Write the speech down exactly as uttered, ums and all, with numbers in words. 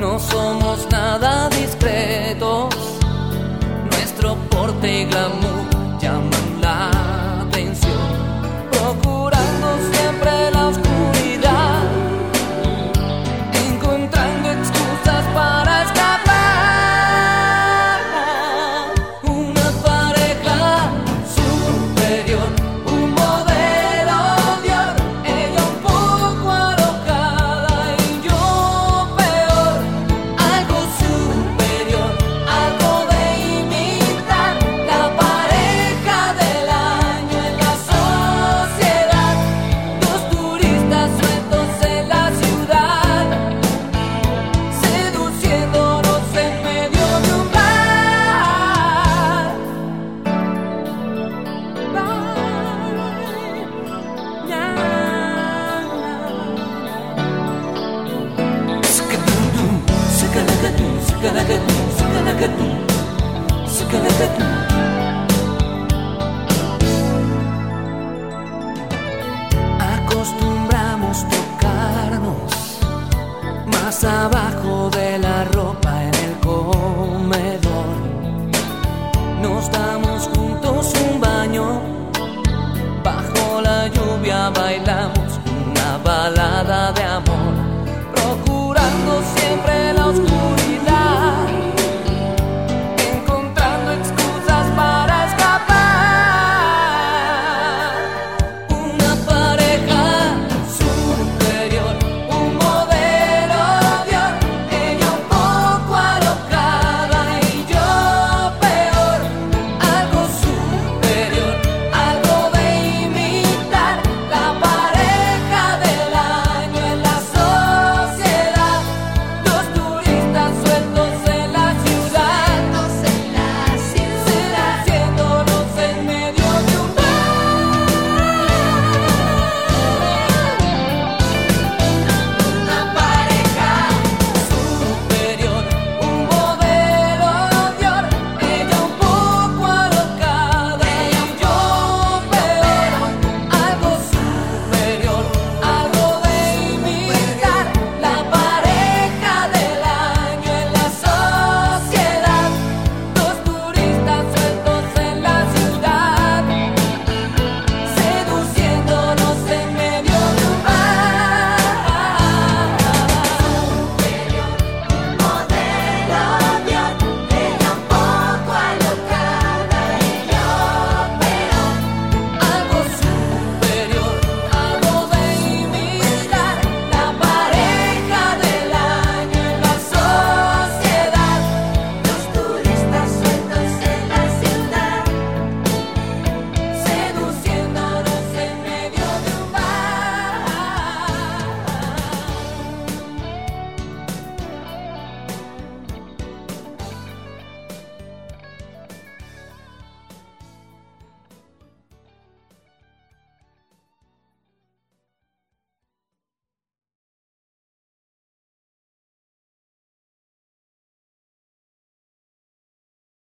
no somos nada discretos. Nuestro porte y glamour llaman la atención, procurando siempre la oscuridad, encontrando excusas para escapar. Una pareja superior, un modelo Dior, ella un poco alocada y yo peor. Algo superior, algo de imitar, la pareja del año en la sociedad. Dos turistas sueltos en la ciudad, seduciéndonos en medio de un bar. Sacalacatum, sacalacatum, sacalacatum, sacalacatum. Acostumbramos tocarnos más abajo de